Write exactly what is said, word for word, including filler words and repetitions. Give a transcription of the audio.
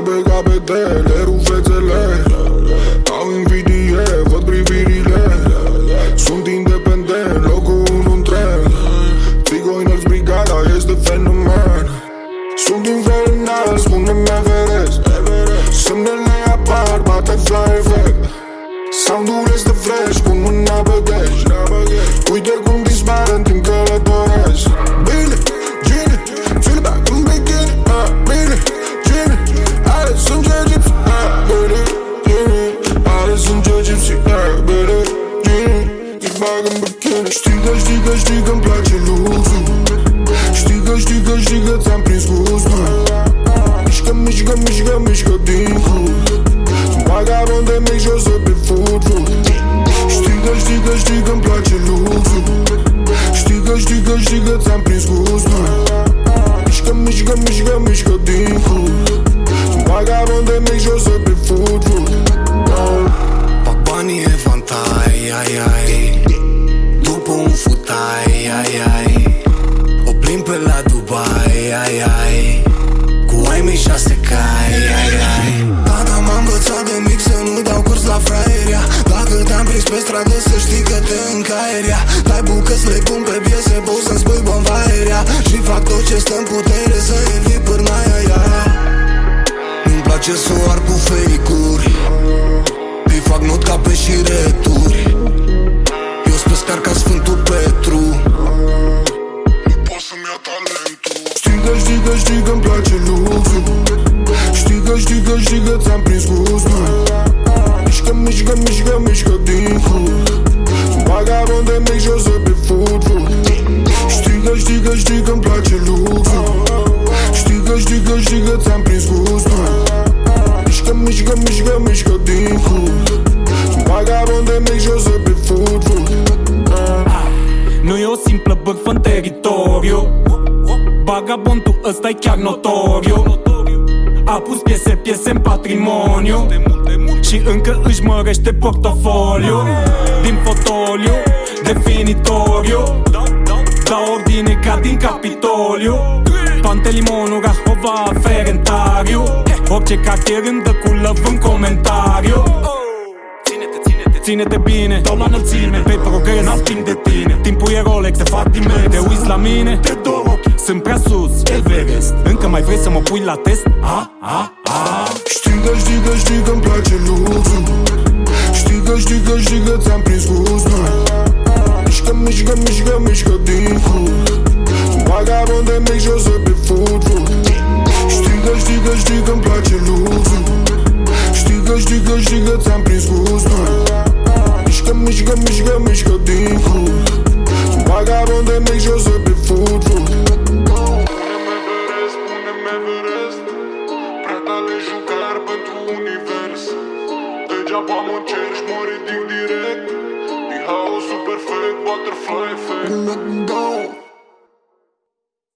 Albe capetele, rufețele, au invidie, văd privirile. Sunt independent, locul unu în tren. Țigoi-năți brigada este fenomen. Sunt infernal, spune-mi Everest. Semnele apar, bate fly effect. Sound-ul este fresh, pun mâna pe dash. Uite cum dispare în timp călătoresc. Bine, Gini, feel back în bikini. ah, Bine, Gini, are sânge gypsy. ah, Bine, Gini, are sânge gypsy. ah, Bine, Gini, îi bag în bikini. Știi că, știi că, știi că-mi place luxul. Știi că, știi că, știi că ți-am prins gustul. Mișcă, mișcă, mișcă, mișcă din cur. Sunt vagabond de mic jos de pe food food. Știi că, știi că, știi că-mi place luxul. Știi că, știi că, știi că ți-am prins gustul. Mișcă, mișcă, mișcă, mișcă din cur. Sunt vagabond de mic jos de pe food food. Fac banii evantai, ai, ai. După un futai, ai, ai. O plimb pe la Dubai, ai, ai. Cu ai mei șase cai, ai, ai. Tata m-a învățat de mic să nu dau curs la fraieria. Dacă te-am prins pe stradă să știi că te încaieria. Dai bucăți, le pun pe piese, poți să-mi spui bomba aerea. Și fac tot ce stă în putere să evit pârnaia aia. Nu-mi place să o arde cu fake-uri. Îi fac not ca pe și returi. Eu sunt pescar ca Sfântul Petru. Nu pot să-mi ia talentul. Știi că, știi că, știi că-mi place luxul. Știi că, știi că, știi că ți-am prins gustul. Mișcă, mișcă, mișcă, mișcă din cur. Sunt vagabond de mic jos de pe food food. Știi că, știi că, știi că-mi place luxul. Știi că, știi că, știi că ți-am prins gustul. Mișcă, mișcă, mișcă, mișcă din cur. Sunt vagabond de mic jos de pe food food. Nu e o simplă bârfă în teritoriu. Vagabondul ăsta e chiar notoriu. A pus piese, piese în patrimoniu și încă își mărește portofoliu. Din fotoliu, definitoriu, da ordine ca din Capitoliu. Pantelimonu, Rahova, Ferentariu. Orice cartier îmi dă cu love în comentariu. Ține-te bine, dau la înălțime. Pe progres, n-ating de tine. Timpul e Rolex, de Fatime. Te uiți la mine, te dor ochii. Sunt prea sus, Everest. Încă mai vrei să mă pui la test? A, a, a. Știi că, știi că, știi că-mi place luxul. Știi că, știi că, știi că ți-am prins gustul. Mișcă, mișcă, mișcă, mișcă din cur. Sunt vagabond de mic jos de pe food food. Știi că, știi că, știi că-mi place luxul. Știi că, știi că, știi că ți-am prins gustul. Mișcă, mișcă, mișcă, mișcă din cur. Sunt vagabond de mic jos de pe food food. Punem Everest, punem Everest. Prea tare jucări pentru univers. Degeaba mă încerci, mă ridic direct. Din haosul perfect, butterfly effect. Let go.